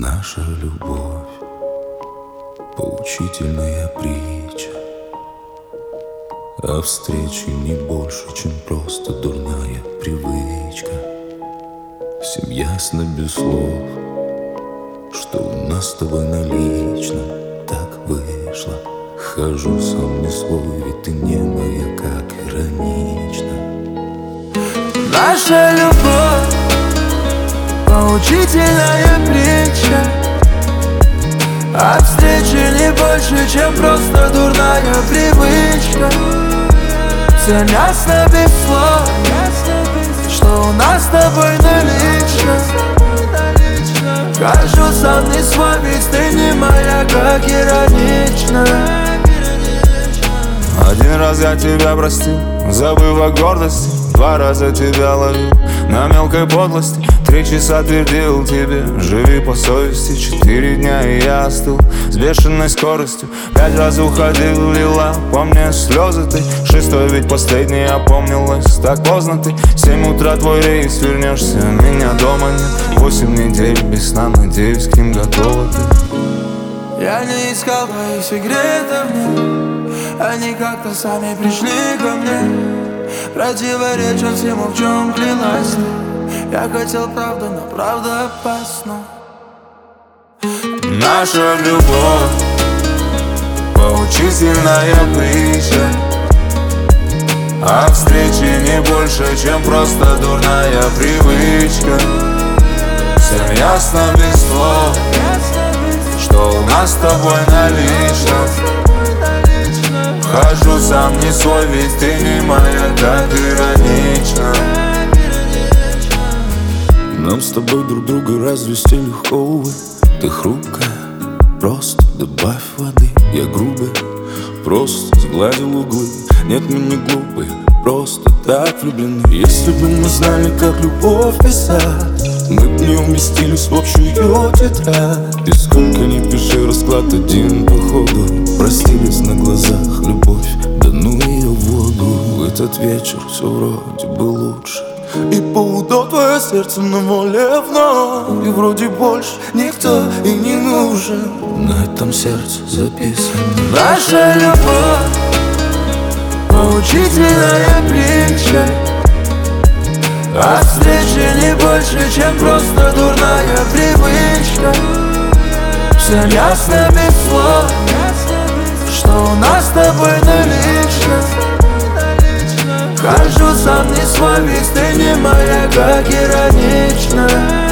Наша любовь — поучительная притча о встрече не больше, чем просто дурная привычка. Всем ясно без слов, что у нас с тобой налично так вышло. Хожу сам не свой, ведь ты не моя, как иронично. Наша любовь — поучительная притча о встрече не больше, чем просто дурная привычка. Всем ясно без слов, что у нас с тобой налично. Хожу сам не свой, ведь ты не моя, как иронично. Один раз я тебя простил, забыв о гордости. 2 раза тебя ловил на мелкой подлости. 3 часа твердил тебе, живи по совести. 4 дня и я остыл с бешеной скоростью. 5 раз уходил, лила по мне слезы ты. 6-й ведь последний опомнилась, так поздно ты. 7 утра твой рейс, вернешься, меня дома нет. 8 недель без сна, надеюсь, к ним готова ты. Я не искал твоих секретов, нет. Они как-то сами пришли ко мне. Противоречат всему, в чем клялась ты. Я хотел правду, но правда опасна. Наша любовь — поучительная притча о встрече не больше, чем просто дурная привычка. Всем ясно без слов, что у нас с тобой налично. Хожу сам не свой, ведь ты не моя, так иронично. Нам с тобой друг друга развести легко, увы. Ты хрупкая, просто добавь воды. Я грубый, просто сгладил углы. Нет, мы не глупые, просто так влюблены. Если бы мы знали, как любовь писать, мы б не уместились в общую тетрадь. И сколько ни пиши, расклад один походу. Простились на глазах, любовь, да ну ее в воду. В этот вечер все вроде бы лучше, и по УДО твое сердце на воле вновь. И вроде больше никто и не нужен. На этом сердце записано. Наша любовь — поучительная притча о встрече не больше, чем просто дурная привычка. Всем ясно без слов, что у нас с тобой налично. Хожу сам не свой, ведь ты не моя, как иронично.